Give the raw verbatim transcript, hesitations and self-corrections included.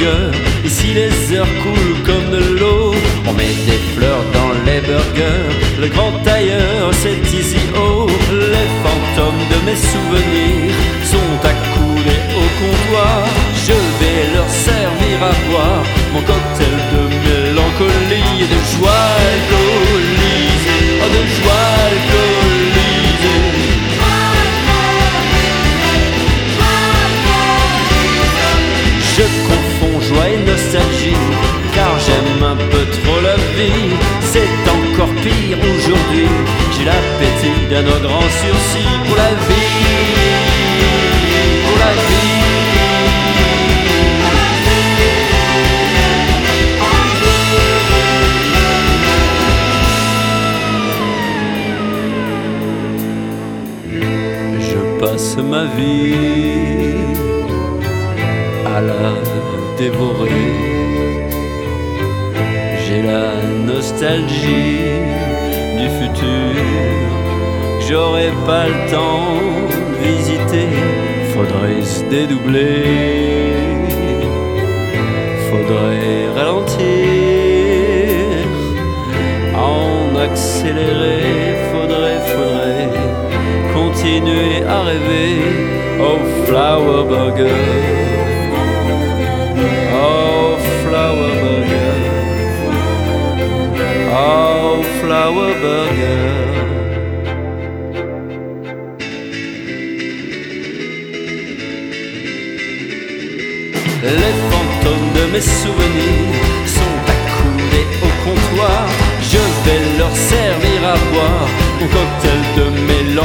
hamburgers. Ici les heures coulent comme de l'eau. On met des fleurs dans les burgers. Le grand tailleur, c'est Easy O. Les fantômes de mes souvenirs sont accoudés au comptoir. Je vais leur servir à boire mon cocktail de mélancolie et de joie alcoolisée. Oh, de joie alcoolisée. Je confonds joie et nostalgie, car j'aime un peu trop la vie. C'est encore pire aujourd'hui, j'ai l'appétit d'un ogre en sursis. Pour la vie, pour la vie. Je passe ma vie à la dévorer. J'ai la nostalgie du futur que j'aurai pas le temps de visiter. Faudrait se dédoubler, faudrait ralentir, en accélérer. Faudrait, faudrait continuer à rêver. Oh, flower burger. Oh, flower burger. Oh, flower burger. Les fantômes de mes souvenirs sont accoudés au comptoir. Je vais leur servir à boire mon cocktail de mélancolie.